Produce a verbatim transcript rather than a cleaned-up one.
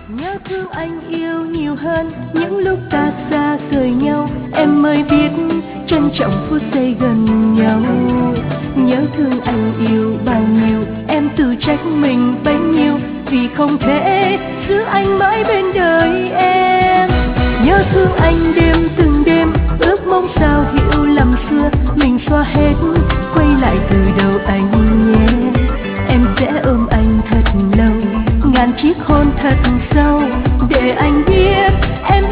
Nhớ thương anh yêu nhiều hơn những lúc ta xa rời nhau, em mới biết trân trọng phút giây gần nhau. Nhớ thương anh yêu bao nhiêu, em tự trách mình bấy nhiêu, vì không thể giữ anh mãi bên đời em. Nhớ thương anh đêm từng đêm, ước mong sao hiểu lầm xưa mình xóa hết, quay lại từ đầu anh nhé. Em sẽ ôm anh thật lâu, ngàn chiếc hôn thật sâu, để anh biết em